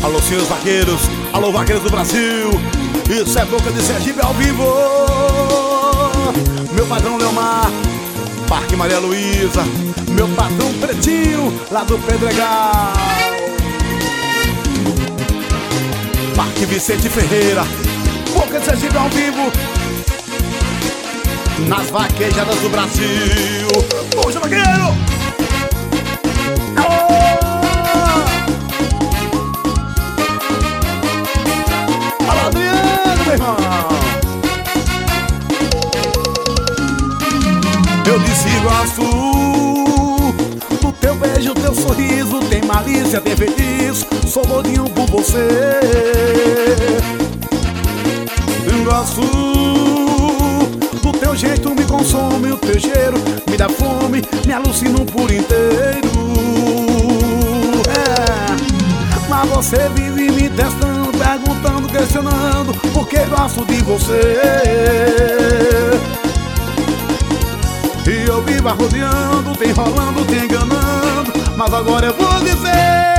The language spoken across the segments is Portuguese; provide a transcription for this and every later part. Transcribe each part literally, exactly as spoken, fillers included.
Alô, senhores vaqueiros, alô, vaqueiros do Brasil. Isso é Boca de Sergipe ao vivo. Meu patrão Leomar, Parque Maria Luísa. Meu patrão Pretinho, lá do Pedregal. Parque Vicente Ferreira, Boca de Sergipe ao vivo, nas vaquejadas do Brasil. Puxa, vaqueiro! Alô, Adriano, meu irmão! Eu disse gosto do teu beijo, teu sorriso. Tem malícia, tem feitiço. Sou doidinho por você. Eu gosto do teu jeito, me consome. O teu cheiro me dá fome, me alucina por inteiro. É, mas você vive me testando, perguntando, questionando, porque gosto de você. E eu vivo arrodeando, te enrolando, te enganando, mas agora eu vou dizer.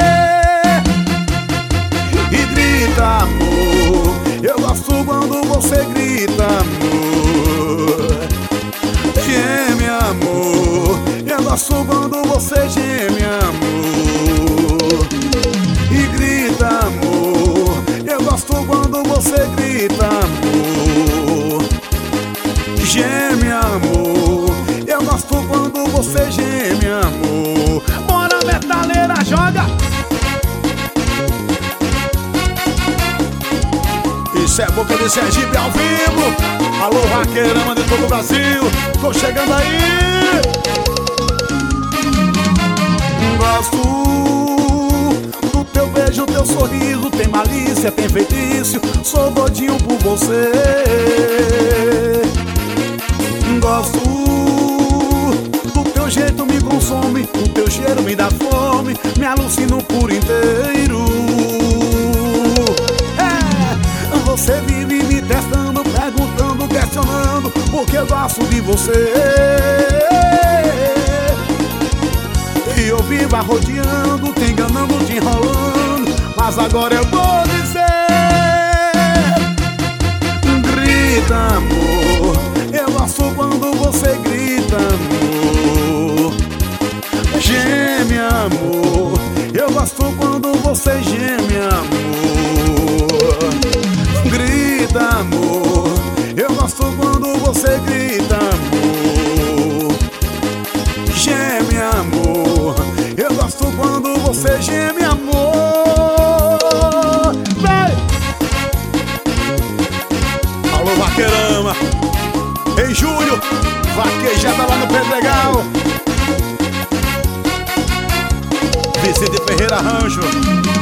E grita, amor, eu gosto quando você grita, amor. Geme, amor, eu gosto quando você geme, amor. E grita, amor, eu gosto quando você grita, amor. Geme, amor, eu gosto quando você geme, amor. Bora, metaleira, joga! Isso é Boca de Sergipe ao vivo. Alô, vaqueirama de todo o Brasil, tô chegando aí. Gosto do teu beijo, teu sorriso. Tem malícia, tem feitiço. Sou doidinho por você. Gosto do teu jeito, me consome. O teu cheiro me dá fome, me alucina por inteiro. É, você vive me testando, perguntando, questionando, porque eu gosto de você. E eu vivo arrodeando, te enganando, te enrolando, mas agora eu vou dizer. Grita, amor, eu gosto quando você grita, amor. Geme, amor, eu gosto quando você geme, amor. Grita, amor, eu gosto quando você grita, amor. Geme, amor, eu gosto quando você geme, amor. Vai! Alô, vaqueirama, em julho, vaquejada lá no Pedregal. Vicente Ferreira Rancho.